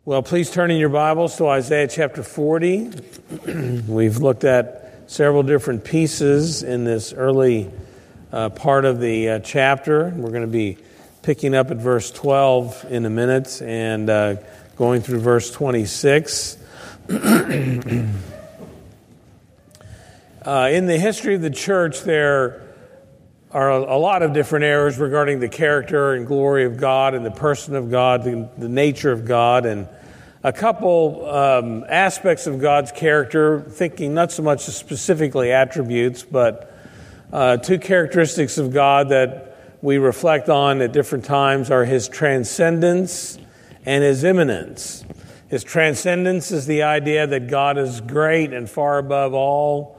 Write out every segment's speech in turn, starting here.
Well, please turn in your Bibles to Isaiah chapter 40. We've looked at several different pieces in this early part of the chapter. We're going to be picking up at verse 12 in a minute and going through verse 26. In the history of the church, there are a lot of different errors regarding the character and glory of God and the person of God, the nature of God, and a couple aspects of God's character, thinking not so much specifically attributes, but two characteristics of God that we reflect on at different times are His transcendence and His immanence. His transcendence is the idea that God is great and far above all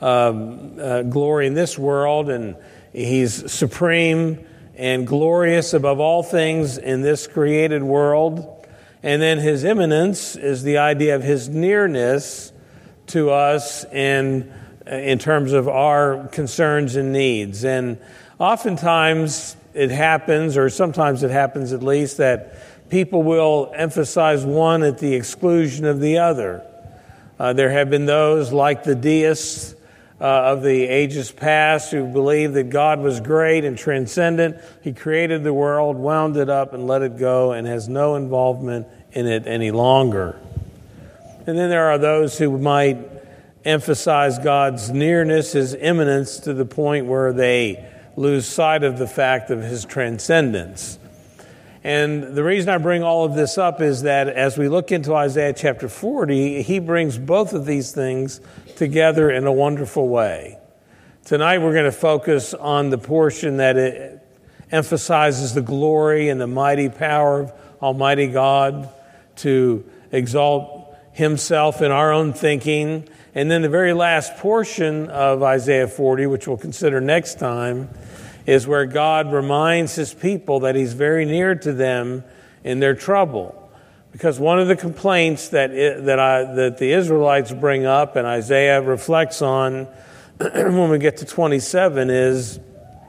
glory in this world, and He's supreme and glorious above all things in this created world. And then His immanence is the idea of His nearness to us in terms of our concerns and needs. And oftentimes it happens, or sometimes it happens at least, that people will emphasize one at the exclusion of the other. There have been those like the deists of the ages past who believed that God was great and transcendent. He created the world, wound it up, and let it go, and has no involvement in it any longer. And then there are those who might emphasize God's nearness, His immanence, to the point where they lose sight of the fact of His transcendence. And the reason I bring all of this up is that as we look into Isaiah chapter 40, he brings both of these things together in a wonderful way. Tonight we're going to focus on the portion that it emphasizes the glory and the mighty power of Almighty God to exalt Himself in our own thinking. And then the very last portion of Isaiah 40, which we'll consider next time, is where God reminds His people that He's very near to them in their trouble. Because one of the complaints that the Israelites bring up and Isaiah reflects on when we get to 27 is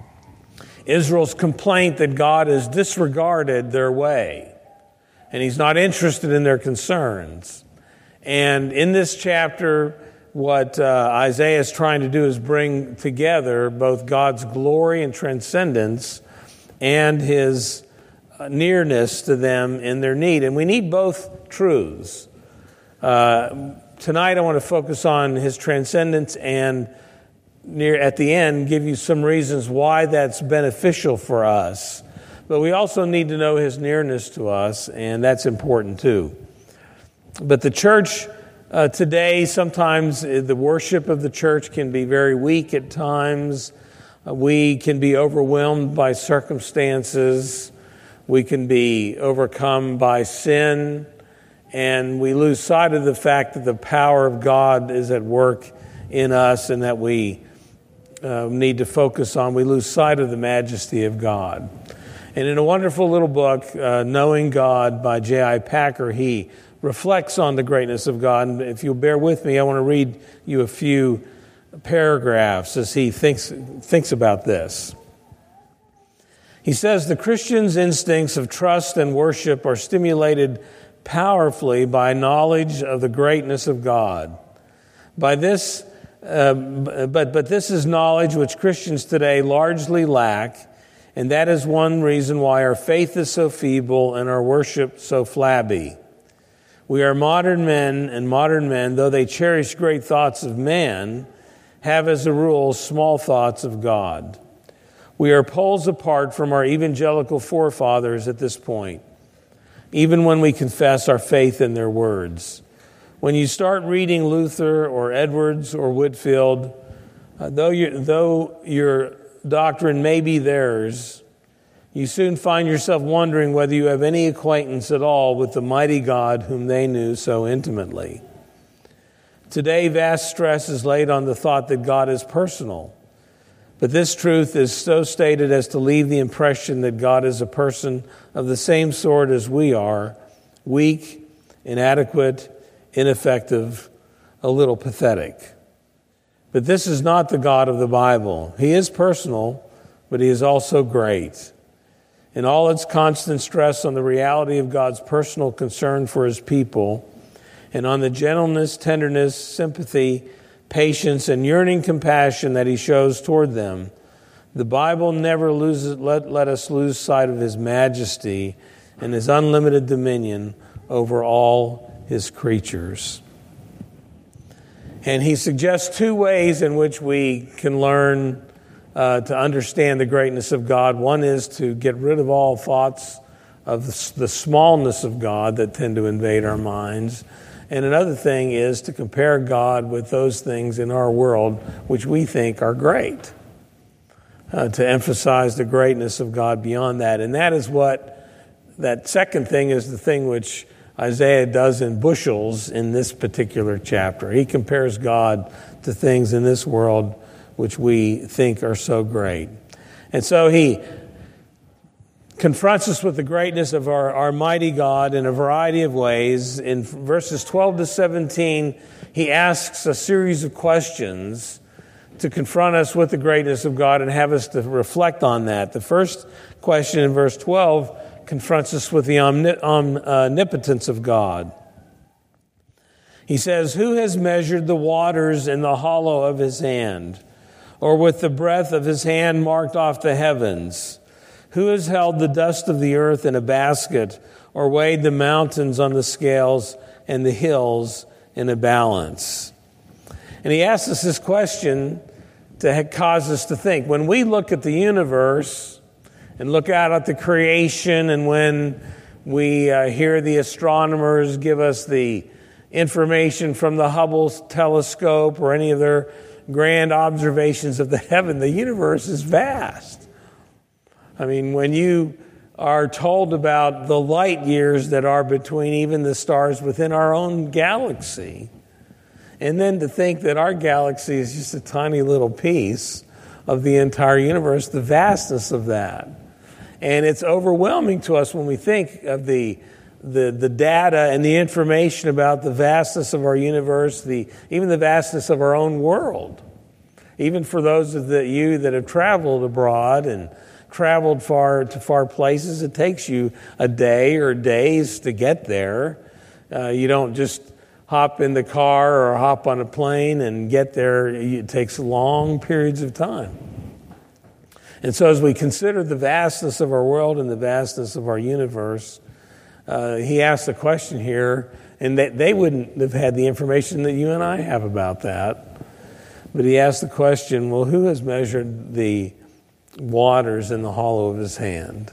Israel's complaint that God has disregarded their way and He's not interested in their concerns. And in this chapter, what Isaiah is trying to do is bring together both God's glory and transcendence and His nearness to them in their need. And we need both truths. Tonight I want to focus on His transcendence and at the end give you some reasons why that's beneficial for us. But we also need to know His nearness to us, and that's important too. But the church today, sometimes the worship of the church can be very weak at times. We can be overwhelmed by circumstances. We can be overcome by sin. And we lose sight of the fact that the power of God is at work in us and that we need to focus on. We lose sight of the majesty of God. And in a wonderful little book, Knowing God by J.I. Packer, he reflects on the greatness of God. And if you'll bear with me, I want to read you a few paragraphs as he thinks about this. He says, the Christian's instincts of trust and worship are stimulated powerfully by knowledge of the greatness of God. But this is knowledge which Christians today largely lack, and that is one reason why our faith is so feeble and our worship so flabby. We are modern men, and modern men, though they cherish great thoughts of man, have as a rule small thoughts of God. We are poles apart from our evangelical forefathers at this point, even when we confess our faith in their words. When you start reading Luther or Edwards or Whitefield, though your doctrine may be theirs, you soon find yourself wondering whether you have any acquaintance at all with the mighty God whom they knew so intimately. Today, vast stress is laid on the thought that God is personal. But this truth is so stated as to leave the impression that God is a person of the same sort as we are, weak, inadequate, ineffective, a little pathetic. But this is not the God of the Bible. He is personal, but He is also great. in all its constant stress on the reality of God's personal concern for his people, and on the gentleness, tenderness, sympathy, patience, and yearning compassion that he shows toward them, the Bible never let us lose sight of his majesty and his unlimited dominion over all his creatures. And he suggests two ways in which we can learn to understand the greatness of God. One is to get rid of all thoughts of the smallness of God that tend to invade our minds. And another thing is to compare God with those things in our world which we think are great. To emphasize the greatness of God beyond that. And that is what, that second thing is the thing which Isaiah does in bushels in this particular chapter. He compares God to things in this world which we think are so great. And so he confronts us with the greatness of our mighty God in a variety of ways. In verses 12 to 17, he asks a series of questions to confront us with the greatness of God and have us to reflect on that. The first question in verse 12 confronts us with the omnipotence of God. He says, "Who has measured the waters in the hollow of his hand, or with the breadth of his hand marked off the heavens? Who has held the dust of the earth in a basket, or weighed the mountains on the scales and the hills in a balance?" And he asks us this question to cause us to think. When we look at the universe and look out at the creation, and when we hear the astronomers give us the information from the Hubble telescope or any of their grand observations of the heaven, the universe is vast. I mean, when you are told about the light years that are between even the stars within our own galaxy, and then to think that our galaxy is just a tiny little piece of the entire universe, the vastness of that. And it's overwhelming to us when we think of the data and the information about the vastness of our universe, even the vastness of our own world. Even for those of you that have traveled abroad and traveled to far places, it takes you a day or days to get there. You don't just hop in the car or hop on a plane and get there. It takes long periods of time. And so as we consider the vastness of our world and the vastness of our universe, he asked a question here, and they wouldn't have had the information that you and I have about that. But he asked the question, well, who has measured the waters in the hollow of his hand?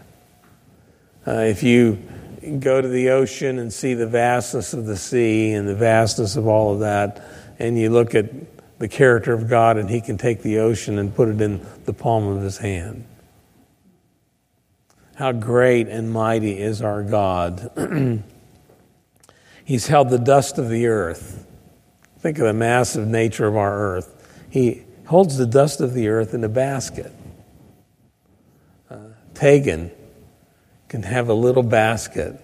If you go to the ocean and see the vastness of the sea and the vastness of all of that, and you look at the character of God, and he can take the ocean and put it in the palm of his hand. How great and mighty is our God. He's held the dust of the earth. Think of the massive nature of our earth. He holds the dust of the earth in a basket. Tegan can have a little basket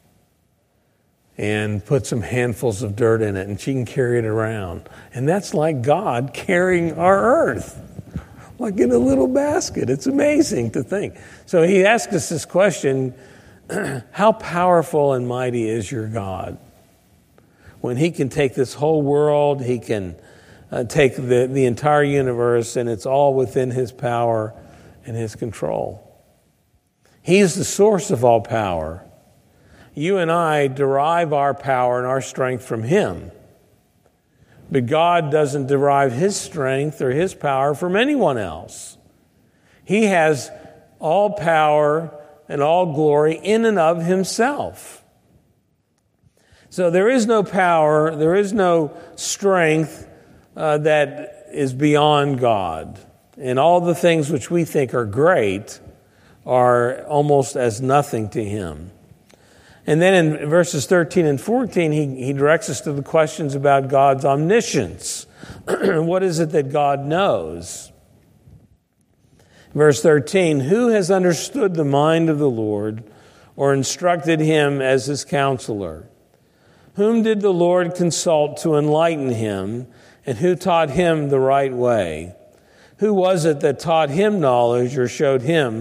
and put some handfuls of dirt in it, and she can carry it around. And that's like God carrying our earth, like in a little basket. It's amazing to think. So he asked us this question, how powerful and mighty is your God? When he can take this whole world, he can take the entire universe, and it's all within his power and his control. He's the source of all power. You and I derive our power and our strength from him. But God doesn't derive his strength or his power from anyone else. He has all power and all glory in and of himself. So there is no power, there is no strength that is beyond God. And all the things which we think are great are almost as nothing to him. And then in verses 13 and 14, he directs us to the questions about God's omniscience. What is it that God knows? Verse 13, who has understood the mind of the Lord or instructed him as his counselor? Whom did the Lord consult to enlighten him, and who taught him the right way? Who was it that taught him knowledge or showed him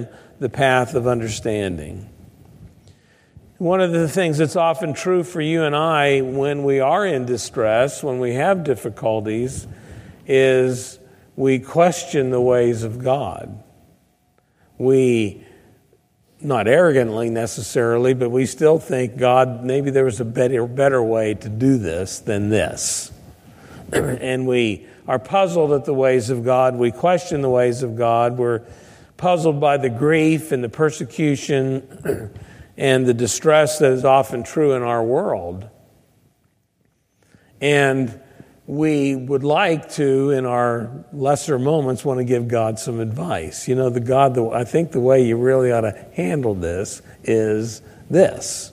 the path of understanding. One of the things that's often true for you and I when we are in distress, when we have difficulties, is we question the ways of God. We, not arrogantly necessarily, but we still think, God, maybe there was a better way to do this than this. And we are puzzled at the ways of God. We question the ways of God. We're puzzled by the grief and the persecution and the distress that is often true in our world. And we would like to, in our lesser moments, want to give God some advice. You know, I think the way you really ought to handle this is this.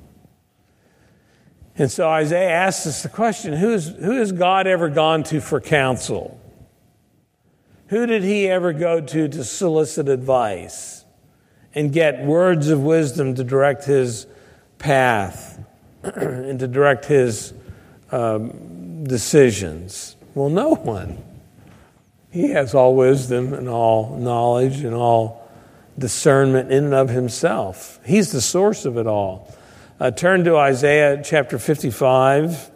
And so Isaiah asks us the question, who has God ever gone to for counsel? Who did he ever go to solicit advice and get words of wisdom to direct his path and to direct his decisions? Well, no one. He has all wisdom and all knowledge and all discernment in and of himself. He's the source of it all. Turn to Isaiah chapter 55,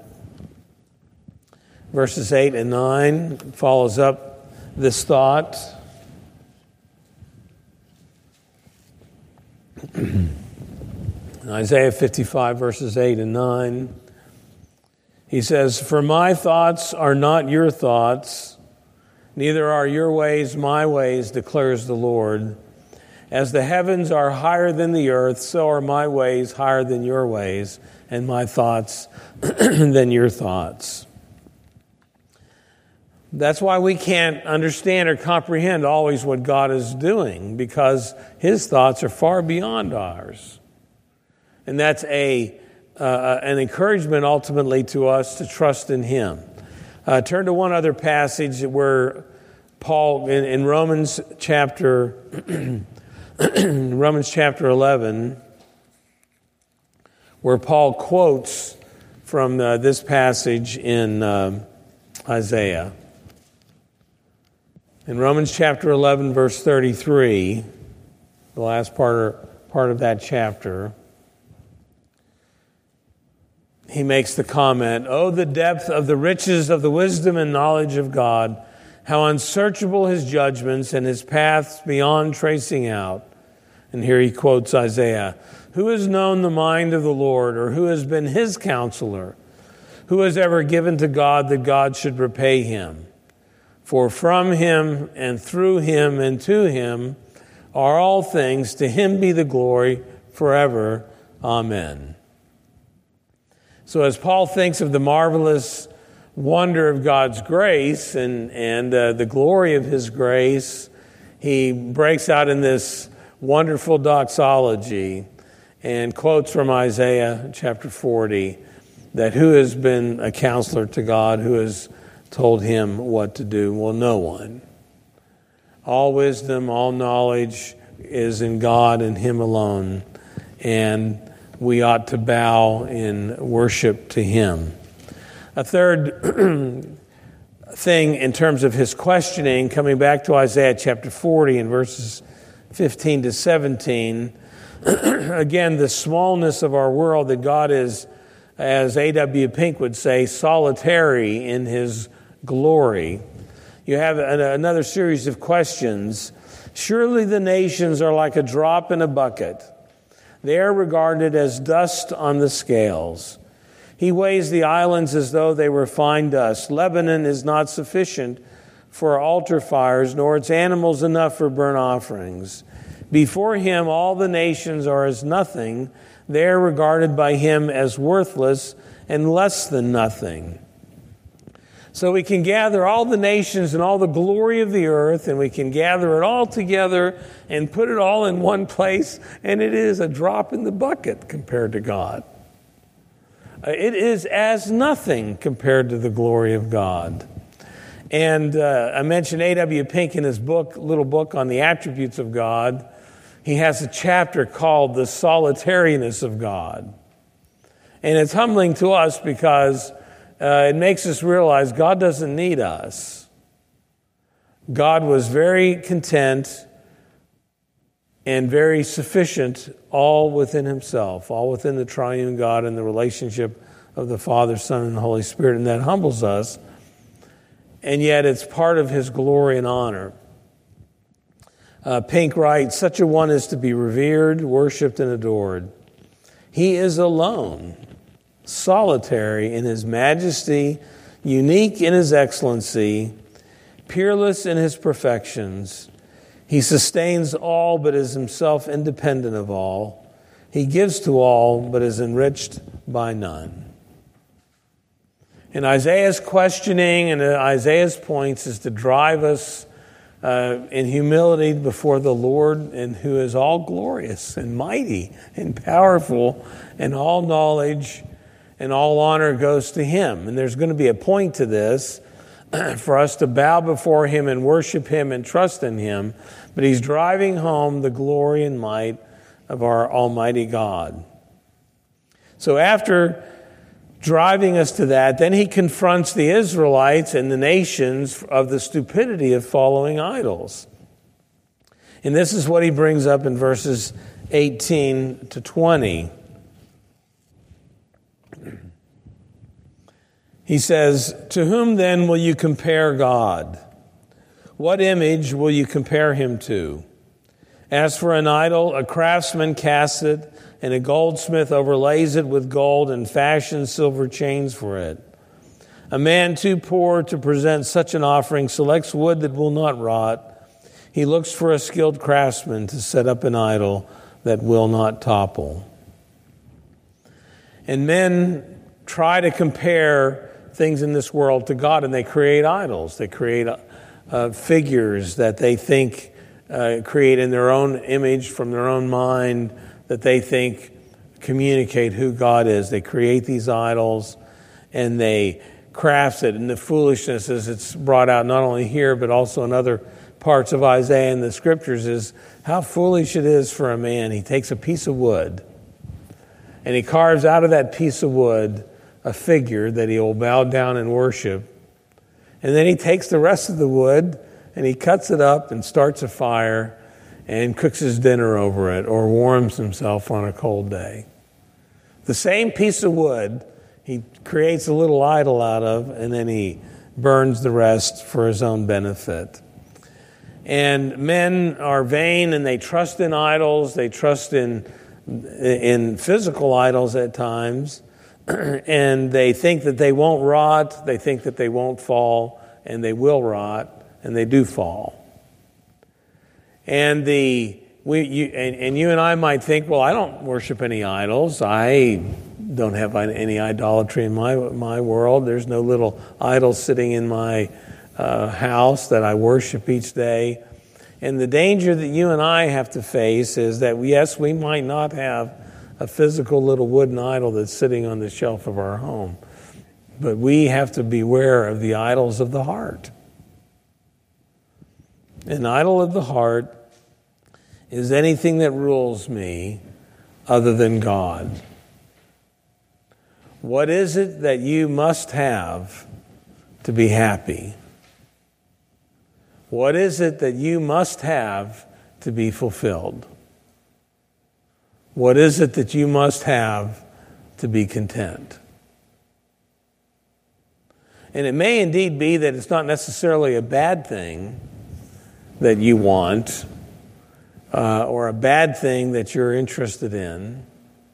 verses 8 and 9. It follows up this thought. Isaiah 55, verses 8 and 9. He says, "For my thoughts are not your thoughts, neither are your ways my ways, declares the Lord. As the heavens are higher than the earth, so are my ways higher than your ways, and my thoughts than your thoughts." That's why we can't understand or comprehend always what God is doing, because his thoughts are far beyond ours. And that's an encouragement ultimately to us to trust in him. Turn to one other passage where Paul, in Romans chapter 11, where Paul quotes from this passage in Isaiah. In Romans chapter 11, verse 33, the last part of that chapter, he makes the comment, "Oh, the depth of the riches of the wisdom and knowledge of God, how unsearchable his judgments and his paths beyond tracing out." And here he quotes Isaiah, "Who has known the mind of the Lord, or who has been his counselor? Who has ever given to God that God should repay him? For from him and through him and to him are all things. To him be the glory forever. Amen." So as Paul thinks of the marvelous wonder of God's grace and the glory of his grace, he breaks out in this wonderful doxology and quotes from Isaiah chapter 40 that who has been a counselor to God, who has told him what to do? Well, no one. All wisdom, all knowledge is in God and him alone, and we ought to bow in worship to him. A third thing in terms of his questioning, coming back to Isaiah chapter 40 and verses 15 to 17, again, the smallness of our world, that God is, as A.W. Pink would say, solitary in his glory. You have another series of questions. Surely the nations are like a drop in a bucket. They are regarded as dust on the scales. He weighs the islands as though they were fine dust. Lebanon is not sufficient for altar fires, nor its animals enough for burnt offerings. Before him all the nations are as nothing. They are regarded by him as worthless and less than nothing. So we can gather all the nations and all the glory of the earth, and we can gather it all together and put it all in one place, and it is a drop in the bucket compared to God. It is as nothing compared to the glory of God. And I mentioned A.W. Pink in his little book on the attributes of God. He has a chapter called The Solitariness of God. And it's humbling to us because it makes us realize God doesn't need us. God was very content and very sufficient, all within himself, all within the triune God and the relationship of the Father, Son, and the Holy Spirit. And that humbles us, and yet it's part of his glory and honor. Pink writes, such a one is to be revered, worshipped, and adored. He is alone, solitary in his majesty, unique in his excellency, peerless in his perfections. He sustains all, but is himself independent of all. He gives to all, but is enriched by none. And Isaiah's questioning and Isaiah's points is to drive us in humility before the Lord, and who is all glorious and mighty and powerful, and all knowledge and all honor goes to him. And there's going to be a point to this for us to bow before him and worship him and trust in him. But he's driving home the glory and might of our Almighty God. So after driving us to that, then he confronts the Israelites and the nations of the stupidity of following idols. And this is what he brings up in verses 18 to 20. He says, to whom then will you compare God? What image will you compare him to? As for an idol, a craftsman casts it, and a goldsmith overlays it with gold and fashions silver chains for it. A man too poor to present such an offering selects wood that will not rot. He looks for a skilled craftsman to set up an idol that will not topple. And men try to compare things in this world to God, and they create idols. They create figures that they think create in their own image from their own mind, that they think communicate who God is. They create these idols and they craft it. And the foolishness, as it's brought out not only here but also in other parts of Isaiah and the scriptures, is how foolish it is for a man. He takes a piece of wood and he carves out of that piece of wood a figure that he will bow down and worship. And then he takes the rest of the wood and he cuts it up and starts a fire and cooks his dinner over it, or warms himself on a cold day. The same piece of wood he creates a little idol out of, and then he burns the rest for his own benefit. And men are vain, and they trust in idols. They trust in physical idols at times, and they think that they won't rot. They think that they won't fall, and they will rot, and they do fall. And you and I might think, well, I don't worship any idols. I don't have any idolatry in my world. There's no little idol sitting in my house that I worship each day. And the danger that you and I have to face is that, yes, we might not have a physical little wooden idol that's sitting on the shelf of our home, but we have to beware of the idols of the heart. An idol of the heart is anything that rules me other than God. What is it that you must have to be happy? What is it that you must have to be fulfilled? What is it that you must have to be content? And it may indeed be that it's not necessarily a bad thing that you want, or a bad thing that you're interested in.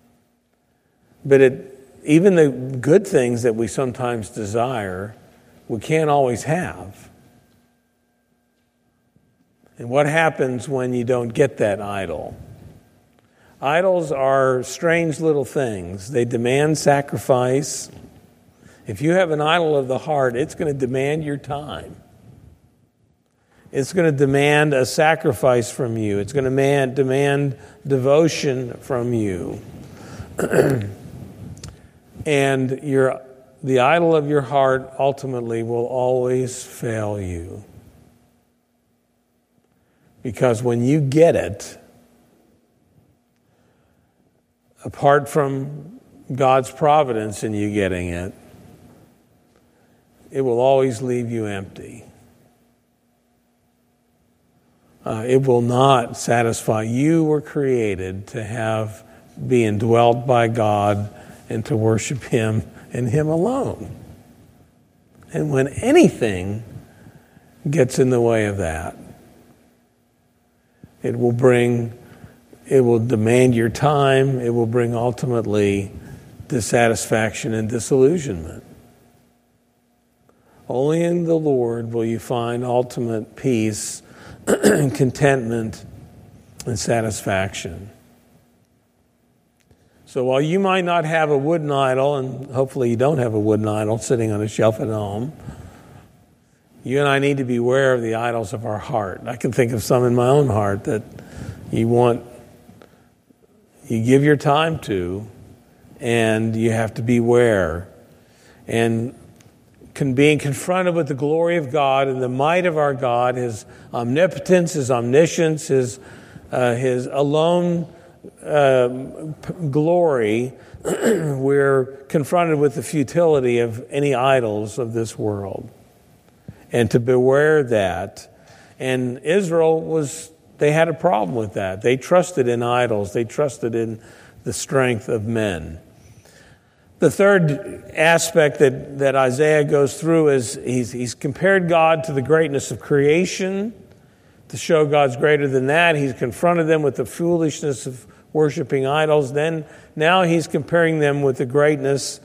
But even the good things that we sometimes desire, we can't always have. And what happens when you don't get that idol? Idols are strange little things. They demand sacrifice. If you have an idol of the heart, it's going to demand your time. It's going to demand a sacrifice from you. It's going to demand devotion from you. And the idol of your heart ultimately will always fail you. Because when you get it, apart from God's providence in you getting it, it will always leave you empty. It will not satisfy. You were created to be indwelt by God and to worship Him and Him alone. And when anything gets in the way of that, it will demand your time. It will bring ultimately dissatisfaction and disillusionment. Only in the Lord will you find ultimate peace, contentment, and satisfaction. So while you might not have a wooden idol, and hopefully you don't have a wooden idol sitting on a shelf at home, you and I need to be aware of the idols of our heart. I can think of some in my own heart that you give your time to, and you have to beware. And being confronted with the glory of God and the might of our God, His omnipotence, His omniscience, His alone glory, we're confronted with the futility of any idols of this world. And to beware that. And Israel they had a problem with that. They trusted in idols. They trusted in the strength of men. The third aspect that Isaiah goes through is he's compared God to the greatness of creation to show God's greater than that. He's confronted them with the foolishness of worshiping idols. Now he's comparing them with the greatness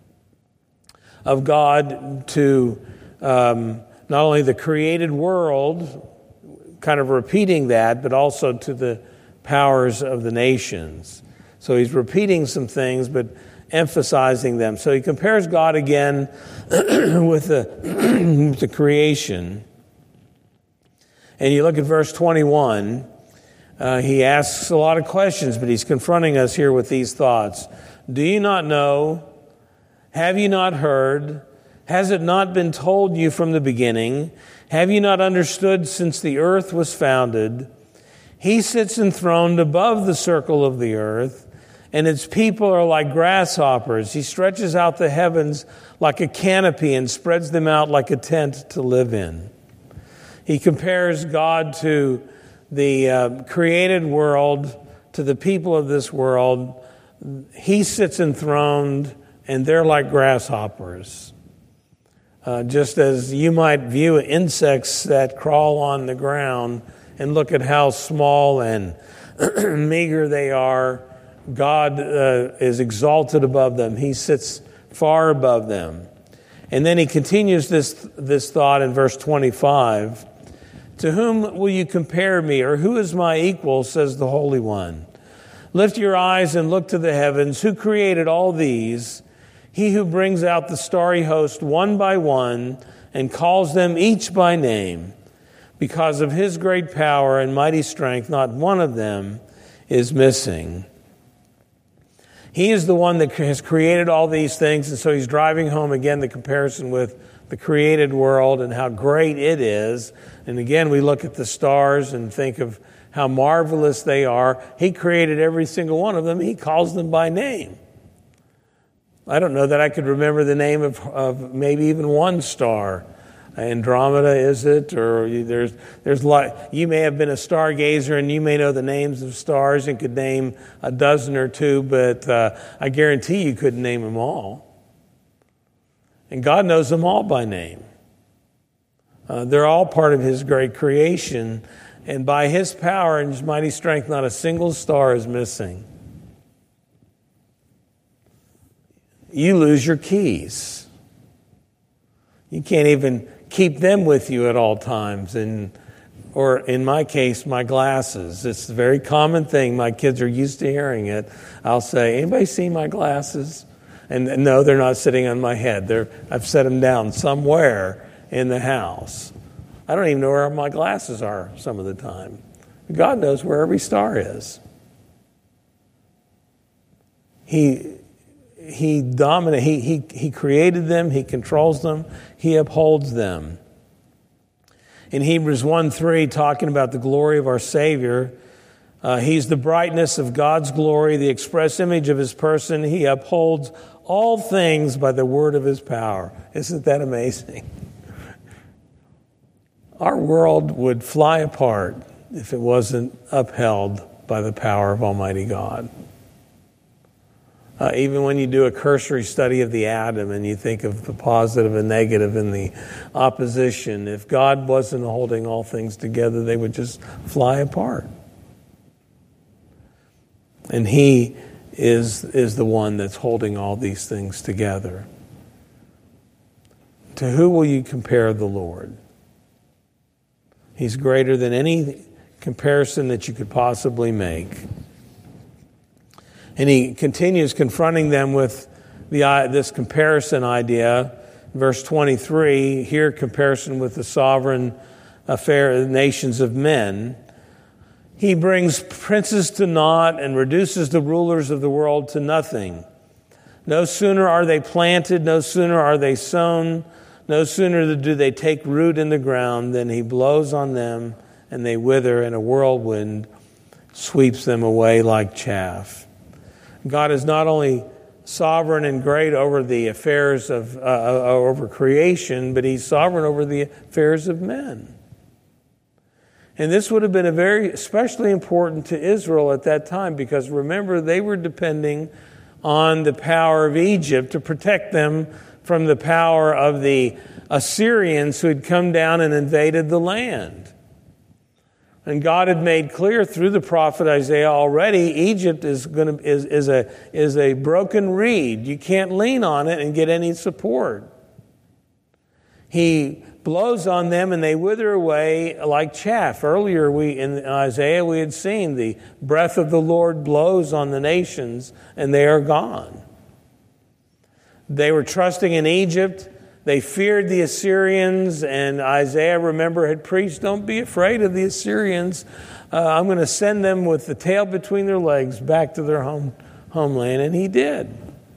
of God to not only the created world, kind of repeating that, but also to the powers of the nations. So he's repeating some things, but emphasizing them. So he compares God again with the creation. And you look at verse 21, he asks a lot of questions, but he's confronting us here with these thoughts. Do you not know? Have you not heard? Has it not been told you from the beginning? Have you not understood since the earth was founded? He sits enthroned above the circle of the earth, and its people are like grasshoppers. He stretches out the heavens like a canopy and spreads them out like a tent to live in. He compares God to the created world, to the people of this world. He sits enthroned, and they're like grasshoppers. Just as you might view insects that crawl on the ground and look at how small and meager they are, God is exalted above them. He sits far above them. And then he continues this thought in verse 25. To whom will you compare me, or who is my equal, says the Holy One. Lift your eyes and look to the heavens. Who created all these? He who brings out the starry host one by one and calls them each by name. Because of His great power and mighty strength, not one of them is missing. He is the one that has created all these things, and so he's driving home again the comparison with the created world and how great it is. And again, we look at the stars and think of how marvelous they are. He created every single one of them. He calls them by name. I don't know that I could remember the name of maybe even one star. Andromeda, is it? Or there's like, you may have been a stargazer and you may know the names of stars and could name a dozen or two, but I guarantee you couldn't name them all. And God knows them all by name. They're all part of His great creation, and by His power and His mighty strength, not a single star is missing. You lose your keys. You can't even keep them with you at all times. Or in my case, my glasses. It's a very common thing. My kids are used to hearing it. I'll say, anybody see my glasses? And no, they're not sitting on my head. I've set them down somewhere in the house. I don't even know where my glasses are some of the time. God knows where every star is. He dominates. He created them. He controls them. He upholds them. In Hebrews 1:3, talking about the glory of our Savior, He's the brightness of God's glory, the express image of His person. He upholds all things by the word of His power. Isn't that amazing? Our world would fly apart if it wasn't upheld by the power of Almighty God. Even when you do a cursory study of the atom and you think of the positive and negative and the opposition, if God wasn't holding all things together, they would just fly apart. And He is the one that's holding all these things together. To who will you compare the Lord? He's greater than any comparison that you could possibly make. And He continues confronting them with this comparison idea. Verse 23, here comparison with the sovereign affair nations of men. He brings princes to naught and reduces the rulers of the world to nothing. No sooner are they planted, no sooner are they sown, no sooner do they take root in the ground than He blows on them and they wither, and a whirlwind sweeps them away like chaff. God is not only sovereign and great over the affairs of over creation, but He's sovereign over the affairs of men. And this would have been especially important to Israel at that time, because remember, they were depending on the power of Egypt to protect them from the power of the Assyrians who had come down and invaded the land. And God had made clear through the prophet Isaiah already, Egypt is a broken reed. You can't lean on it and get any support. He blows on them and they wither away like chaff. Earlier in Isaiah we had seen the breath of the Lord blows on the nations and they are gone. They were trusting in Egypt. They feared the Assyrians, and Isaiah, remember, had preached, don't be afraid of the Assyrians. I'm going to send them with the tail between their legs back to their homeland, and He did.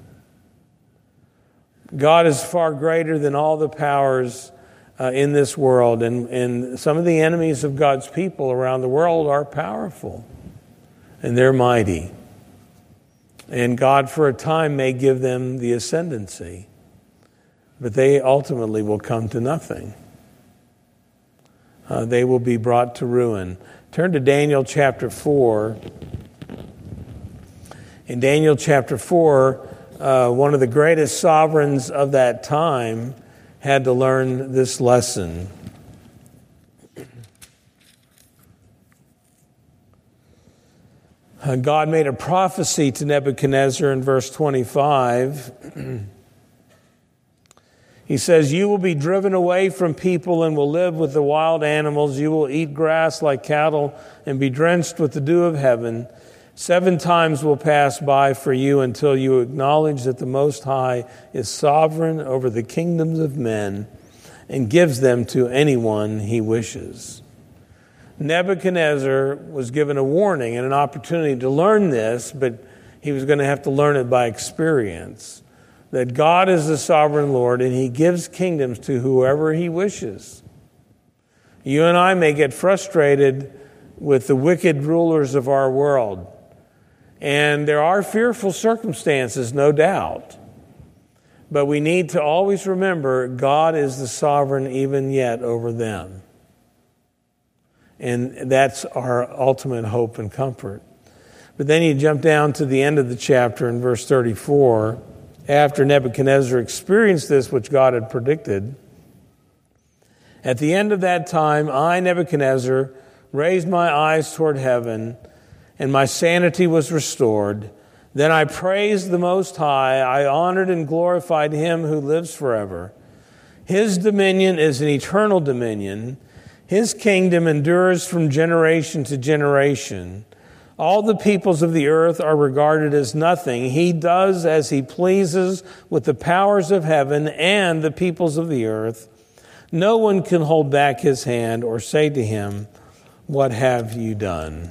God is far greater than all the powers in this world, and some of the enemies of God's people around the world are powerful, and they're mighty. And God, for a time, may give them the ascendancy. But they ultimately will come to nothing. They will be brought to ruin. Turn to Daniel chapter 4. In Daniel chapter 4, one of the greatest sovereigns of that time had to learn this lesson. God made a prophecy to Nebuchadnezzar in verse 25. He says, you will be driven away from people and will live with the wild animals. You will eat grass like cattle and be drenched with the dew of heaven. 7 times will pass by for you until you acknowledge that the Most High is sovereign over the kingdoms of men and gives them to anyone He wishes. Nebuchadnezzar was given a warning and an opportunity to learn this, but he was going to have to learn it by experience. That God is the sovereign Lord and He gives kingdoms to whoever He wishes. You and I may get frustrated with the wicked rulers of our world. And there are fearful circumstances, no doubt. But we need to always remember God is the sovereign even yet over them. And that's our ultimate hope and comfort. But then you jump down to the end of the chapter in verse 34. After Nebuchadnezzar experienced this, which God had predicted, at the end of that time, I, Nebuchadnezzar, raised my eyes toward heaven, and my sanity was restored. Then I praised the Most High. I honored and glorified Him who lives forever. His dominion is an eternal dominion. His kingdom endures from generation to generation. All the peoples of the earth are regarded as nothing. He does as He pleases with the powers of heaven and the peoples of the earth. No one can hold back His hand or say to Him, what have you done?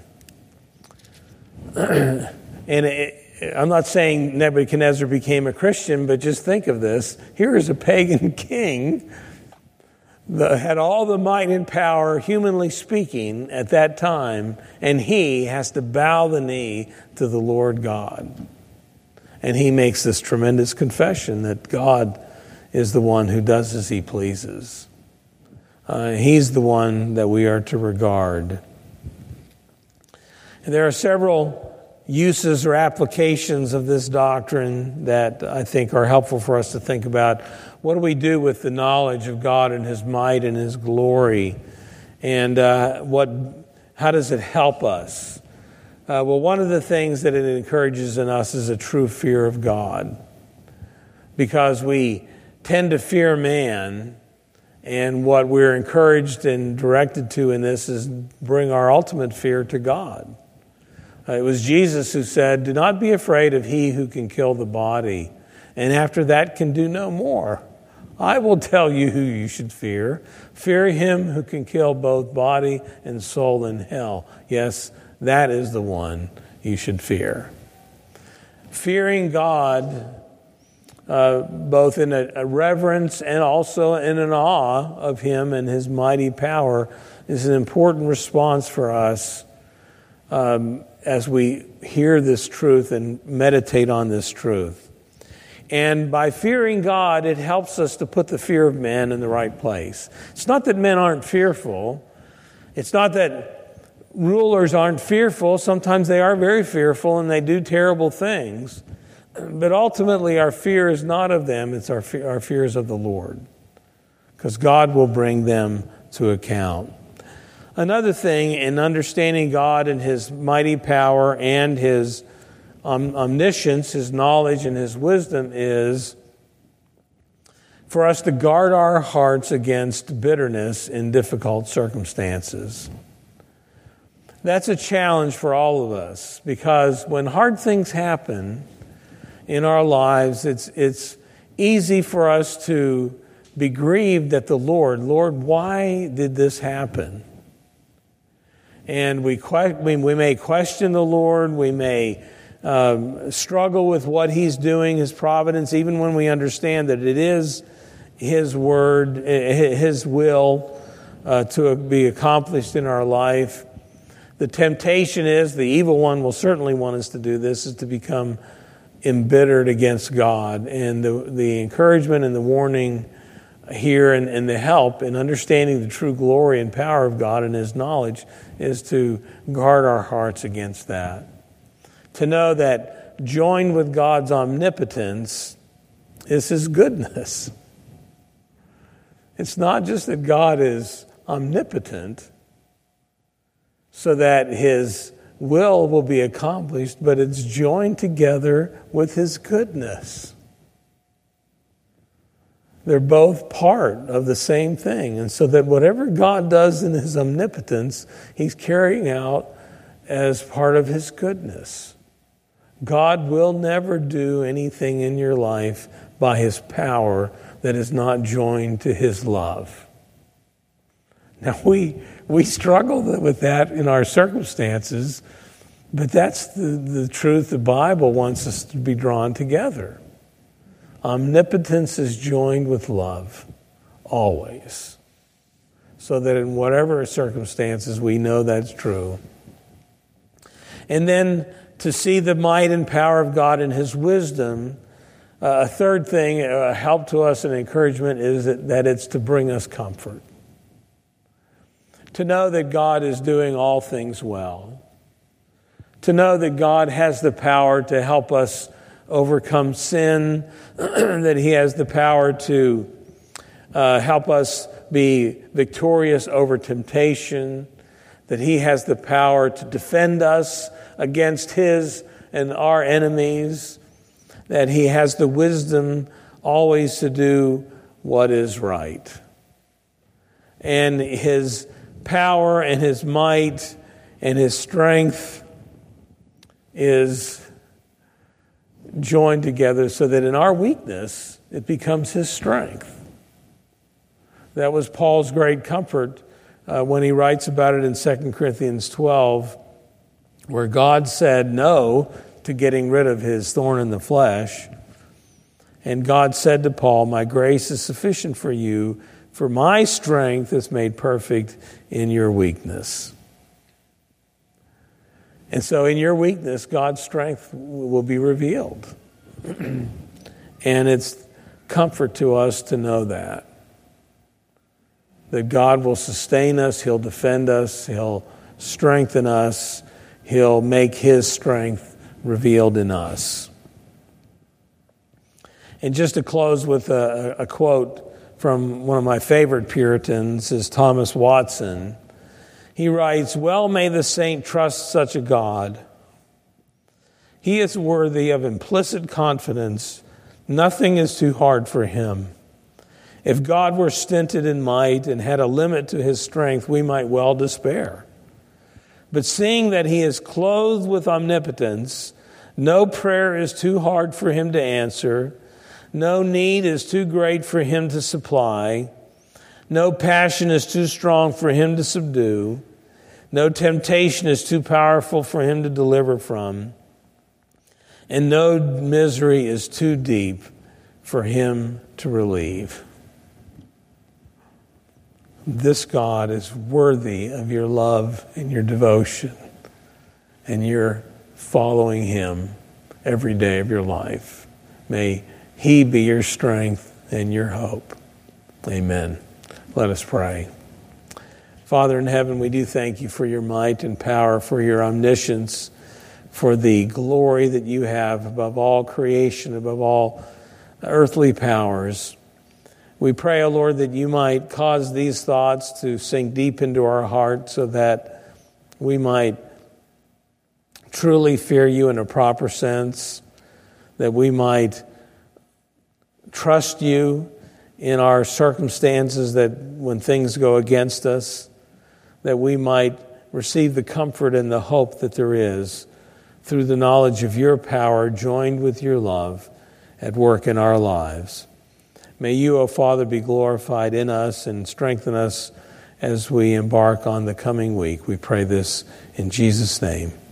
I'm not saying Nebuchadnezzar became a Christian, but just think of this. Here is a pagan king that had all the might and power, humanly speaking, at that time, and he has to bow the knee to the Lord God. And he makes this tremendous confession that God is the one who does as He pleases. He's the one that we are to regard. There are several uses or applications of this doctrine that I think are helpful for us to think about. What do we do with the knowledge of God and His might and His glory? And how does it help us? Well, one of the things that it encourages in us is a true fear of God. Because we tend to fear man, and what we're encouraged and directed to in this is bring our ultimate fear to God. It was Jesus who said, "Do not be afraid of he who can kill the body, and after that can do no more. I will tell you who you should fear. Fear him who can kill both body and soul in hell." Yes, that is the one you should fear. Fearing God, both in a reverence and also in an awe of Him and His mighty power, is an important response for us as we hear this truth and meditate on this truth. And by fearing God, it helps us to put the fear of man in the right place. It's not that men aren't fearful. It's not that rulers aren't fearful. Sometimes they are very fearful and they do terrible things. But ultimately, our fear is not of them. It's our fear is of the Lord. Because God will bring them to account. Another thing in understanding God and His mighty power and His omniscience, His knowledge and His wisdom is for us to guard our hearts against bitterness in difficult circumstances. That's a challenge for all of us, because when hard things happen in our lives, it's easy for us to be grieved at the Lord. Lord, why did this happen? And we may question the Lord. We may struggle with what He's doing, His providence, even when we understand that it is His word, His will to be accomplished in our life. The temptation is, the evil one will certainly want us to do this, is to become embittered against God. And the encouragement and the warning here and the help in understanding the true glory and power of God and His knowledge is to guard our hearts against that. To know that joined with God's omnipotence is His goodness. It's not just that God is omnipotent so that His will be accomplished, but it's joined together with His goodness. They're both part of the same thing. And so that whatever God does in His omnipotence, He's carrying out as part of His goodness. God will never do anything in your life by His power that is not joined to His love. Now, we struggle with that in our circumstances, but that's the truth the Bible wants us to be drawn together. Omnipotence is joined with love, always. So that in whatever circumstances, we know that's true. And then to see the might and power of God and His wisdom, a third thing, a help to us and encouragement, is that it's to bring us comfort. To know that God is doing all things well. To know that God has the power to help us overcome sin, that He has the power to help us be victorious over temptation, that He has the power to defend us against His and our enemies, that He has the wisdom always to do what is right. And His power and His might and His strength is joined together so that in our weakness, it becomes His strength. That was Paul's great comfort when he writes about it in 2 Corinthians 12, where God said no to getting rid of his thorn in the flesh. And God said to Paul, "My grace is sufficient for you, for my strength is made perfect in your weakness." And so in your weakness, God's strength will be revealed. And it's comfort to us to know that God will sustain us, He'll defend us, He'll strengthen us, He'll make His strength revealed in us. And just to close with a quote from one of my favorite Puritans is Thomas Watson. He writes, "Well may the saint trust such a God. He is worthy of implicit confidence. Nothing is too hard for Him. If God were stinted in might and had a limit to His strength, we might well despair. But seeing that He is clothed with omnipotence, no prayer is too hard for Him to answer, no need is too great for Him to supply, no passion is too strong for Him to subdue, no temptation is too powerful for Him to deliver from, and no misery is too deep for Him to relieve." This God is worthy of your love and your devotion, and your following Him every day of your life. May He be your strength and your hope. Amen. Let us pray. Father in heaven, we do thank You for your might and power, for your omniscience, for the glory that You have above all creation, above all earthly powers. We pray, O Lord, that You might cause these thoughts to sink deep into our heart so that we might truly fear You in a proper sense, that we might trust You in our circumstances, that when things go against us, that we might receive the comfort and the hope that there is through the knowledge of Your power joined with Your love at work in our lives. May You, O Father, be glorified in us and strengthen us as we embark on the coming week. We pray this in Jesus' name.